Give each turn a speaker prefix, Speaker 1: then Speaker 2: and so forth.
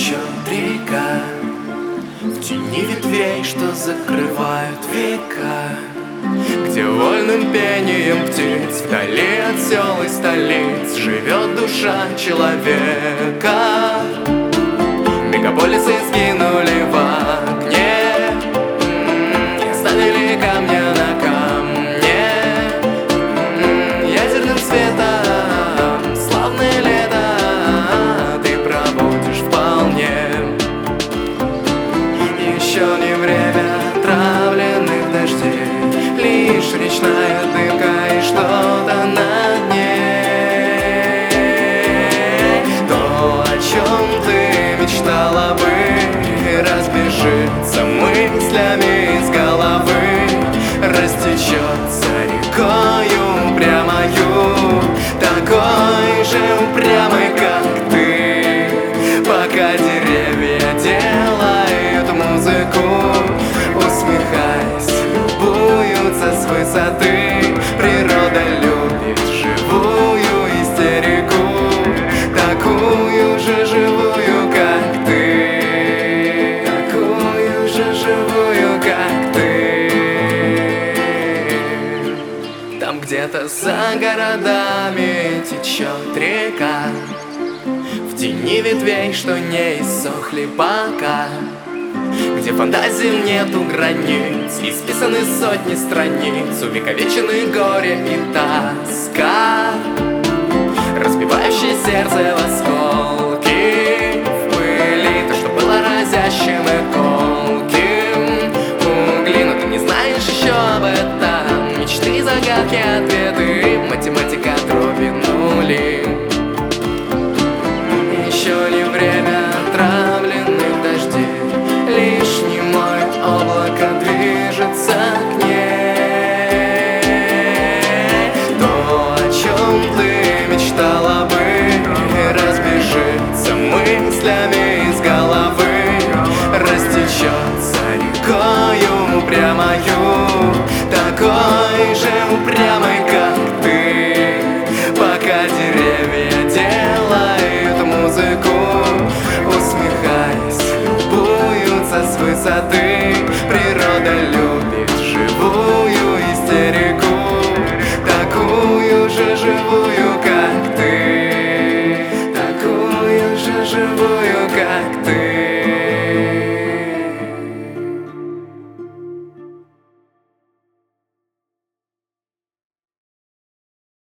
Speaker 1: течет река в тени ветвей, что закрывают века, где вольным пением птиц вдали от сел и столиц живет душа человека. Мегаполисы сгинули в огне и оставили камня на камне. Ядерным светом славное лето ты проводишь вполне. Еще не время отравленных дождей, лишь речная дымка и что-то на дне. То, о чем ты мечтала бы, разбежится мыслями из головы, растечется рекою упрямою, такой же упрямой, как ты. Пока деревья делают музыку, усмехаясь, любуются с высоты. Природа любит живую истерику, такую же живую, как ты, такую же живую, как ты. Там где-то за городами течет река, в тени ветвей, что не иссохли пока, где фантазиям нету границ, исписаны сотни страниц, увековечены горе и тоска, разбивающие сердце в осколки, в пыли то, что было разящим и колким угли. Но ты не знаешь еще об этом, мечты, загадки, ответы, математика, дроби, нули. Еще не время отравленных дождей, лишь немое облако движется к ней. То, о чем ты мечтала бы, разбежится мыслями из головы, растечется рекою упрямою, такой же упрямой, как ты. Пока деревья делают музыку, усмехаясь, любуются с высоты. Природа любит живую истерику, такую же живую, как ты, такую же живую, как ты.